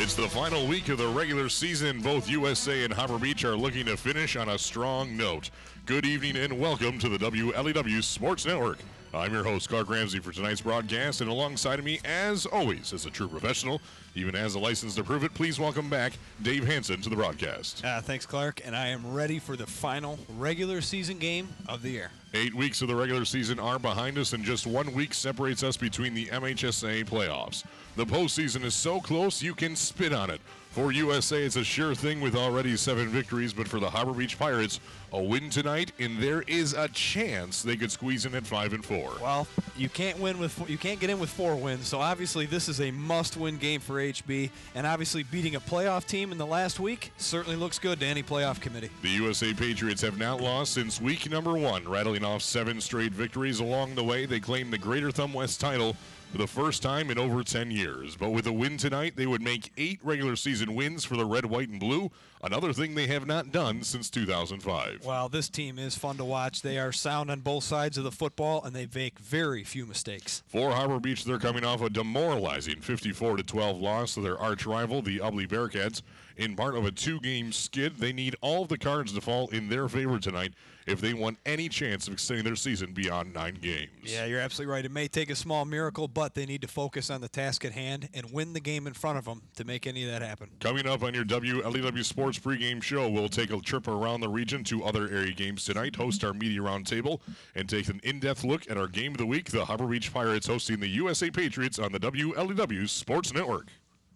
It's the final week of the regular season. Both USA and Harbor Beach are looking to finish on a strong note. Good evening and welcome to the WLEW Sports Network. I'm your host, Clark Ramsey, for tonight's broadcast, and alongside of me, as always, as a true professional, even as a license to prove it, please welcome back Dave Hanson to the broadcast. Thanks, Clark, and I am ready for the final regular season game of the year. 8 weeks of the regular season are behind us, and just 1 week separates us between the MHSA playoffs. The postseason is so close you can spit on it. For USA, it's a sure thing with already 7 victories, but for the Harbor Beach Pirates, a win tonight, and there is a chance they could squeeze in at 5-4. Well, you can't get in with 4 wins, so obviously this is a must-win game for HB, and obviously beating a playoff team in the last week certainly looks good to any playoff committee. The USA Patriots have not lost since week number 1, rattling off 7 straight victories. Along the way, they claim the Greater Thumb West title for the first time in over 10 years. But with a win tonight, they would make 8 regular season wins for the red, white, and blue, another thing they have not done since 2005. Well, this team is fun to watch. They are sound on both sides of the football, and they make very few mistakes. For Harbor Beach, they're coming off a demoralizing 54-12 loss to their arch rival, the Ubly Bearcats. In part of a 2-game skid, they need all of the cards to fall in their favor tonight if they want any chance of extending their season beyond 9 games. Yeah, you're absolutely right. It may take a small miracle, but they need to focus on the task at hand and win the game in front of them to make any of that happen. Coming up on your WLEW Sports pregame show, we'll take a trip around the region to other area games tonight, host our media roundtable, and take an in-depth look at our game of the week, the Harbor Beach Pirates hosting the USA Patriots on the WLEW Sports Network.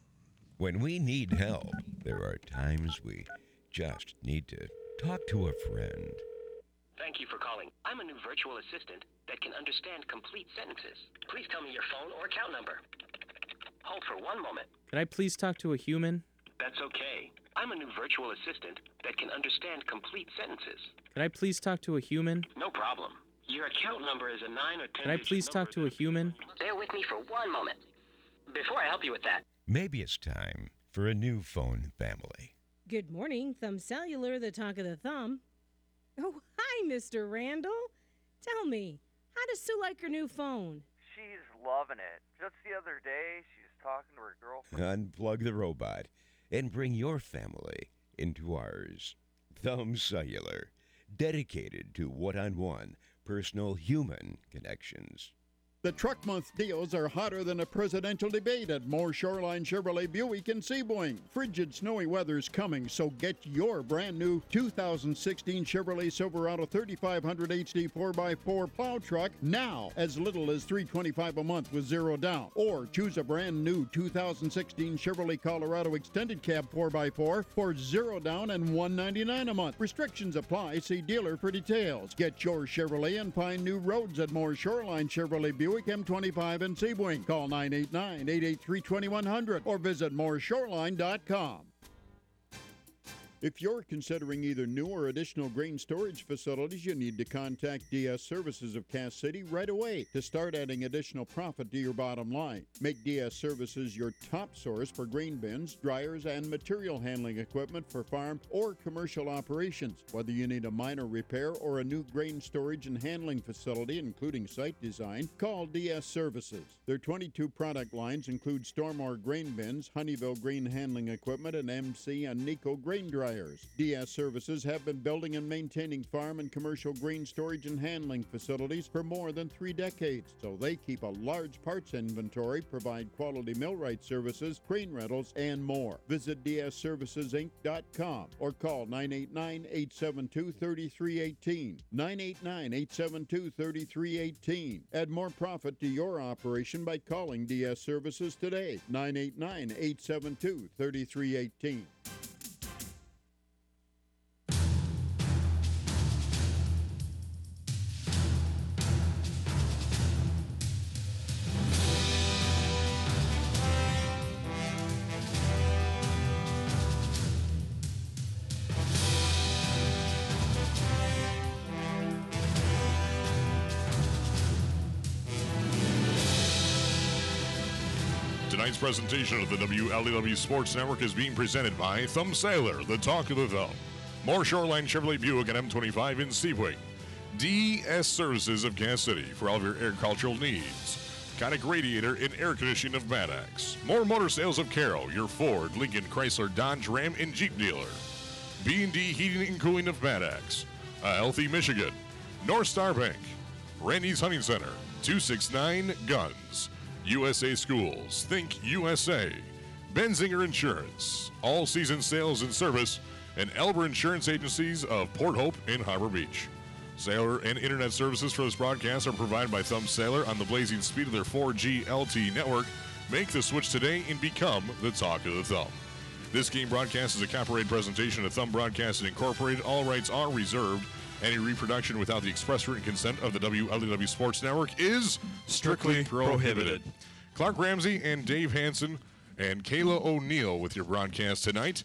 When we need help, there are times we just need to talk to a friend. Thank you for calling. I'm a new virtual assistant that can understand complete sentences. Please tell me your phone or account number. Hold for one moment. Could I please talk to a human? That's okay. I'm a new virtual assistant that can understand complete sentences. Could I please talk to a human? No problem. Your account number is a 9 or 10. Could I please talk to a human? Bear with me for one moment. Before I help you with that. Maybe it's time for a new phone family. Good morning, Thumb Cellular, the talk of the thumb. Oh, hi, Mr. Randall. Tell me, how does Sue like her new phone? She's loving it. Just the other day, she was talking to her girlfriend. Unplug the robot and bring your family into ours. Thumb Cellular, dedicated to one-on-one personal human connections. The Truck Month deals are hotter than a presidential debate at Moore Shoreline Chevrolet Buick in Sebring. Frigid, snowy weather's coming, so get your brand new 2016 Chevrolet Silverado 3500 HD 4x4 plow truck now, as little as $325 a month with 0 down. Or choose a brand new 2016 Chevrolet Colorado Extended Cab 4x4 for 0 down and $199 a month. Restrictions apply. See dealer for details. Get your Chevrolet and find new roads at Moore Shoreline Chevrolet Buick M25 in Sebring. Call 989-883-2100 or visit mooreshoreline.com. If you're considering either new or additional grain storage facilities, you need to contact DS Services of Cass City right away to start adding additional profit to your bottom line. Make DS Services your top source for grain bins, dryers, and material handling equipment for farm or commercial operations. Whether you need a minor repair or a new grain storage and handling facility, including site design, call DS Services. Their 22 product lines include Stormore grain bins, Honeyville grain handling equipment, and MC and Nico grain dryers. DS Services have been building and maintaining farm and commercial grain storage and handling facilities for more than 3 decades, so they keep a large parts inventory, provide quality millwright services, crane rentals, and more. Visit dsservicesinc.com or call 989-872-3318. 989-872-3318. Add more profit to your operation by calling DS Services today. 989-872-3318. Tonight's presentation of the WLEW Sports Network is being presented by Thumb Sailor, the talk of the thumb. Moore Shoreline Chevrolet Buick and M25 in Sebring. DS Services of Cass City for all of your agricultural needs. Koenig Radiator and Air Conditioning of Bad Axe. More Motor Sales of Carroll, your Ford, Lincoln, Chrysler, Dodge, Ram, and Jeep dealer. B&D Heating and Cooling of Bad Axe. A Healthy Michigan. North Star Bank. Randy's Hunting Center. 269 Guns. USA Schools. Think USA. Benzinger Insurance. All season sales and service. And Elber Insurance Agencies of Port Hope and Harbor Beach. Sailor and internet services for this broadcast are provided by Thumb Sailor on the blazing speed of their 4G LTE network. Make the switch today and become the talk of the Thumb. This game broadcast is a copyright presentation of Thumb Broadcasting Incorporated. All rights are reserved. Any reproduction without the express written consent of the WLEW Sports Network is strictly prohibited. Clark Ramsey and Dave Hansen and Kayla O'Neill with your broadcast tonight.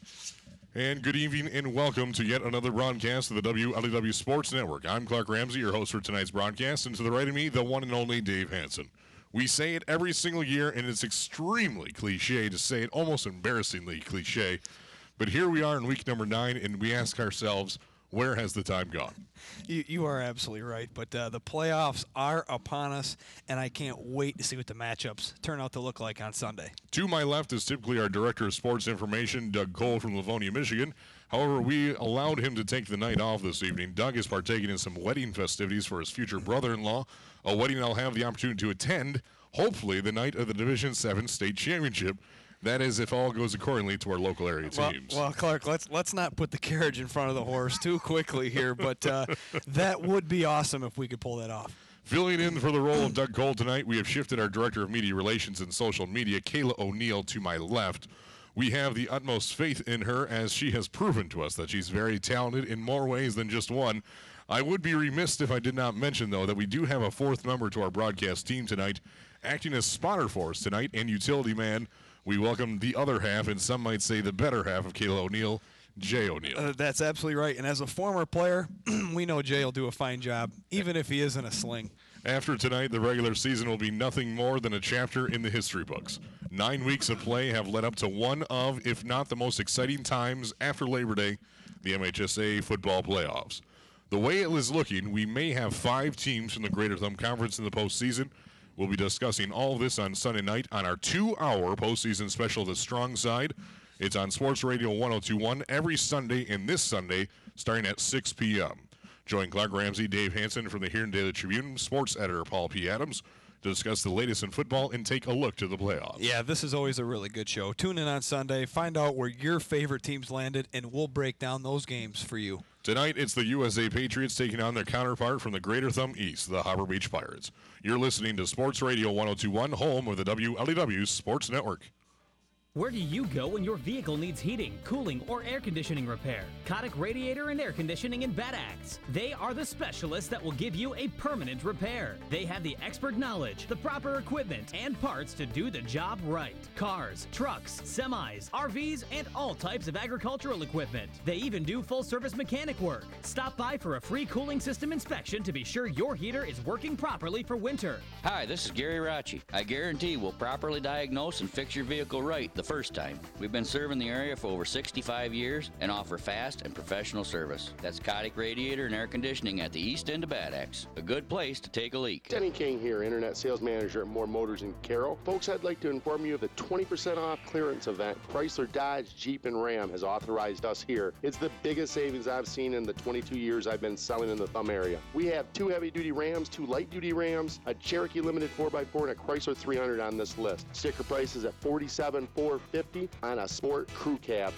And good evening and welcome to yet another broadcast of the WLEW Sports Network. I'm Clark Ramsey, your host for tonight's broadcast, and to the right of me, the one and only Dave Hansen. We say it every single year, and it's extremely cliche to say it, almost embarrassingly cliche. But here we are in week number 9, and we ask ourselves, where has the time gone? You are absolutely right, but the playoffs are upon us, and I can't wait to see what the matchups turn out to look like on Sunday. To my left is typically our Director of Sports Information, Doug Cole from Livonia, Michigan. However, we allowed him to take the night off this evening. Doug is partaking in some wedding festivities for his future brother-in-law, a wedding I'll have the opportunity to attend, hopefully the night of the Division 7 state championship. That is, if all goes accordingly to our local area teams. Well, Clark, let's not put the carriage in front of the horse too quickly here, but that would be awesome if we could pull that off. Filling in for the role of Doug Cole tonight, we have shifted our Director of Media Relations and Social Media, Kayla O'Neill, to my left. We have the utmost faith in her, as she has proven to us that she's very talented in more ways than just one. I would be remiss if I did not mention, though, that we do have a fourth member to our broadcast team tonight, acting as spotter for us tonight and utility man. We welcome the other half, and some might say the better half of Kayla O'Neill, Jay O'Neill. That's absolutely right. And as a former player, we know Jay will do a fine job, even if he is in a sling. After tonight, the regular season will be nothing more than a chapter in the history books. 9 weeks of play have led up to one of, if not the most exciting times after Labor Day, the MHSA football playoffs. The way it is looking, we may have 5 teams from the Greater Thumb Conference in the postseason. We'll be discussing all of this on Sunday night on our 2-hour postseason special, The Strong Side. It's on Sports Radio 102.1 every Sunday and this Sunday starting at 6 p.m. Join Clark Ramsey, Dave Hansen from the Here and Daily Tribune, sports editor Paul P. Adams to discuss the latest in football and take a look to the playoffs. Yeah, this is always a really good show. Tune in on Sunday, find out where your favorite teams landed, and we'll break down those games for you. Tonight, it's the USA Patriots taking on their counterpart from the Greater Thumb East, the Harbor Beach Pirates. You're listening to Sports Radio 102.1, home of the WLEW Sports Network. Where do you go when your vehicle needs heating, cooling, or air conditioning repair? Koenig Radiator and Air Conditioning in Bad Axe. They are the specialists that will give you a permanent repair. They have the expert knowledge, the proper equipment, and parts to do the job right. Cars, trucks, semis, RVs, and all types of agricultural equipment. They even do full-service mechanic work. Stop by for a free cooling system inspection to be sure your heater is working properly for winter. Hi, this is Gary Racci. I guarantee we'll properly diagnose and fix your vehicle right the first time. We've been serving the area for over 65 years and offer fast and professional service. That's Koenig Radiator and Air Conditioning at the east end of Bad Axe. A good place to take a leak. Denny King here, Internet Sales Manager at Moore Motors in Carroll. Folks, I'd like to inform you of the 20% off clearance event Chrysler, Dodge, Jeep, and Ram has authorized us here. It's the biggest savings I've seen in the 22 years I've been selling in the Thumb area. We have 2 heavy-duty Rams, 2 light-duty Rams, a Cherokee Limited 4x4, and a Chrysler 300 on this list. Sticker price is at $47,450 on a Sport Crew Cab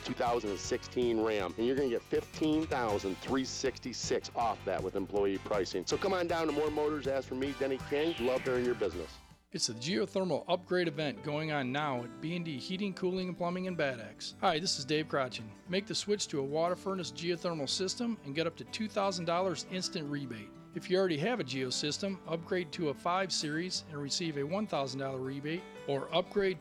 2016 Ram, and you're going to get $15,366 off that with employee pricing. So come on down to Moore Motors. Ask for me, Denny King. Love during your business. It's the geothermal upgrade event going on now at B&D Heating, Cooling, and Plumbing in Bad Axe. Hi, this is Dave Crotchin. Make the switch to a water furnace geothermal system and get up to $2,000 instant rebate. If you already have a Geo system, upgrade to a 5 Series and receive a $1,000 rebate, or upgrade